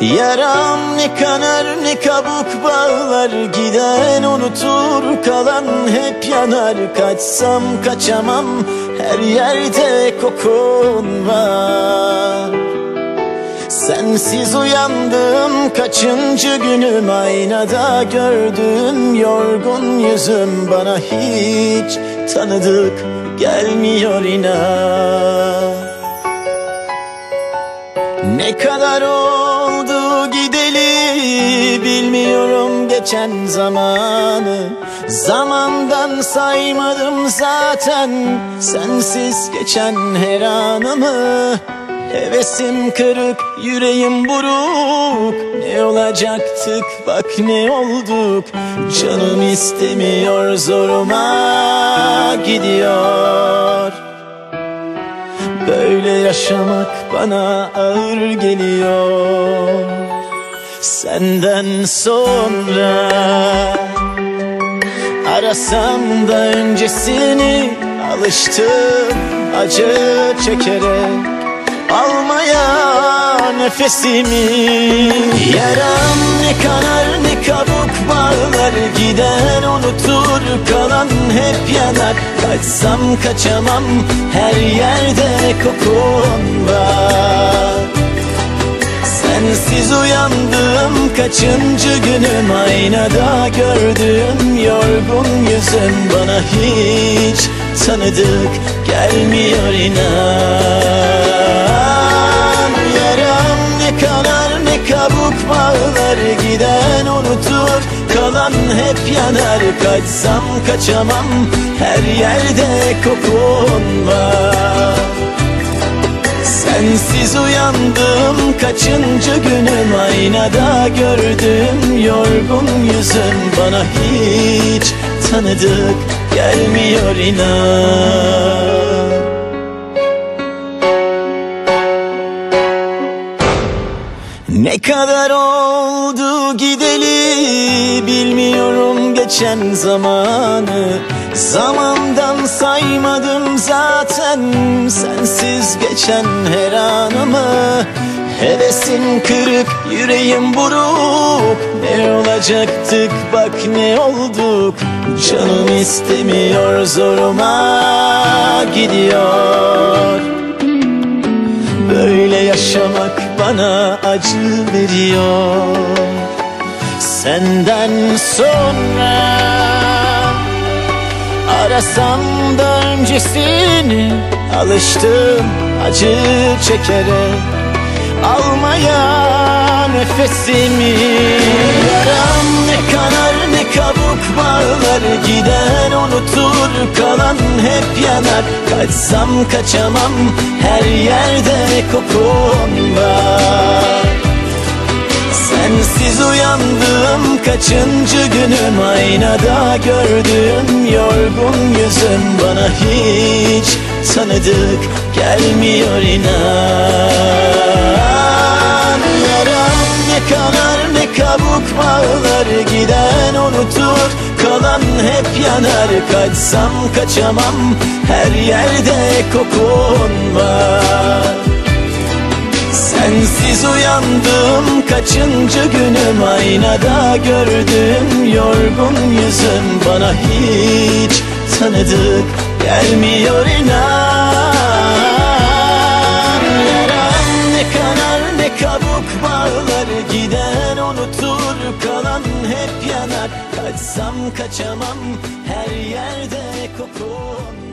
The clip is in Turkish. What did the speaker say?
Yaram ne kanar ne kabuk bağlar, giden unutur kalan hep yanar. Kaçsam kaçamam, her yerde kokun var. Sensiz uyandım kaçıncı günüm, aynada gördüğüm yorgun yüzüm bana hiç tanıdık gelmiyor inan. Ne kadar oldu gideli bilmiyorum geçen zamanı. Zamandan saymadım zaten sensiz geçen her anımı. Hevesim kırık, yüreğim buruk. Ne olacaktık bak ne olduk. Canım istemiyor, zoruma gidiyor. Böyle yaşamak bana ağır geliyor. Senden sonra arasam da öncesini, alıştım acı çekerek almaya nefesimi. Yaram ne kanar ne kabuk bağlar, giden unutur kalan hep yanar. Kaçsam kaçamam, her yerde kokun var. Sensiz uyandım kaçıncı günüm, aynada gördüğüm yorgun yüzüm bana hiç tanıdık gelmiyor inan. Yaram ne kanar ne kabuk bağlar, giden unutur kalan hep yanar. Kaçsam kaçamam, her yerde kokun var. Sensiz uyandım kaçıncı günüm, aynada gördüğüm yorgun yüzüm bana hiç tanıdık gelmiyor inan. Ne kadar oldu gideli bilmiyorum geçen zamanı. Zamandan saymadım zaten sensiz geçen her anımı. Hevesim kırık, yüreğim buruk. Ne olacaktık bak ne olduk. Canım istemiyor, zoruma gidiyor. Böyle yaşamak bana acı veriyor. Senden sonra arasam da öncesini, alıştım acı çekerek almaya nefesimi. Yaram ne kanar ne kabuk bağlar, giden unutur kalan hep yanar. Kaçsam kaçamam, her yerde kokun var. Sensiz uyandım kaçıncı günüm, aynada gördüğüm yorgun yüzüm bana hiç tanıdık gelmiyor inan. Yaram ne kanar ne kabuk bağlar, giden unutur kalan hep yanar. Kaçsam kaçamam, her yerde kokun var. Sensiz uyandım kaçıncı günüm, aynada gördüğüm yorgun yüzüm bana hiç tanıdık gelmiyor inan. Yaram ne kanar ne kabuk bağlar, giden unutur kalan hep yanar. Kaçsam kaçamam, her yerde kokun